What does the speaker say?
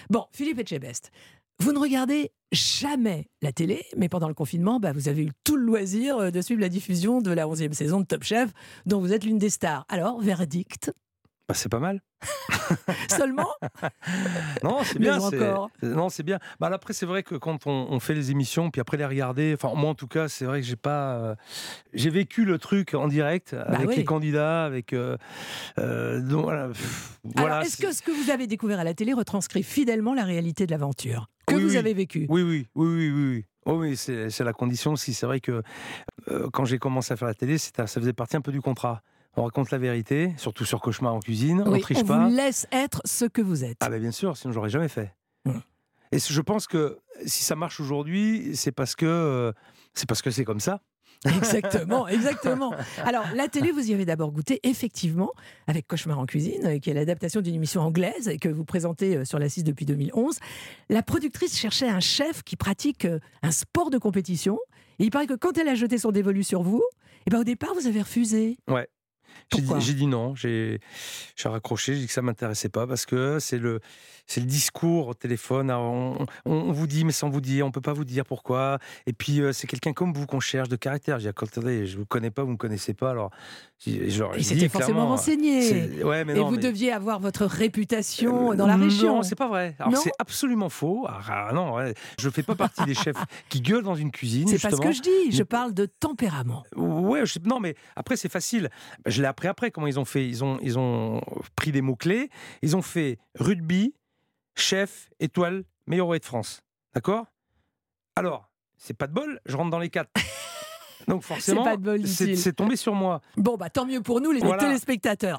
Bon, Philippe Etchebest, vous ne regardez jamais la télé, mais pendant le confinement, vous avez eu tout le loisir de suivre la diffusion de la 11e saison de Top Chef, dont vous êtes l'une des stars. Alors, verdict? C'est pas mal. Seulement? Non, c'est Mais bien. encore. Non, c'est bien. Après, c'est vrai que quand on fait les émissions, puis après les regarder, enfin, moi en tout cas, c'est vrai que j'ai vécu le truc en direct avec Oui. les candidats, avec. Donc voilà. Alors, est-ce que ce que vous avez découvert à la télé retranscrit fidèlement la réalité de l'aventure que Oui, vous oui. avez vécue? Oui. Oh oui, c'est la condition aussi. C'est vrai que quand j'ai commencé à faire la télé, ça faisait partie un peu du contrat. On raconte la vérité, surtout sur Cauchemar en cuisine. On Oui, triche on pas. vous laisse être ce que vous êtes. Ah bien sûr, sinon j'aurais jamais fait. Mmh. Et je pense que si ça marche aujourd'hui, c'est parce que c'est comme ça. Exactement. Alors, la télé, vous y avez d'abord goûté, effectivement, avec Cauchemar en cuisine, qui est l'adaptation d'une émission anglaise que vous présentez sur la 6 depuis 2011. La productrice cherchait un chef qui pratique un sport de compétition. Et il paraît que quand elle a jeté son dévolu sur vous, au départ, vous avez refusé. Ouais. Pourquoi ? J'ai dit non, j'ai raccroché, j'ai dit que ça m'intéressait pas parce que c'est le discours au téléphone. Alors, on vous dit, mais sans vous dire, on peut pas vous dire pourquoi. Et puis c'est quelqu'un comme vous qu'on cherche de caractère. J'ai dit, attendez, je vous connais pas, vous me connaissez pas. Alors, Il s'était forcément renseigné. Ouais, mais Et non, vous deviez avoir votre réputation dans la région. Non, c'est pas vrai. Alors Non, c'est absolument faux. Non, ouais, je fais pas partie des chefs qui gueulent dans une cuisine. c'est pas ce que je justement. dis. Je parle de tempérament. Ouais, non, mais après c'est facile. Je l'ai appris après comment ils ont fait. Ils ont pris des mots clés. Ils ont fait rugby, chef, étoile, meilleur oreiller de France. D'accord ? Alors, c'est pas de bol. Je rentre dans les 4. Donc forcément, C'est pas de bol, dit-il. c'est tombé sur moi. Bon, tant mieux pour nous, les Voilà. téléspectateurs.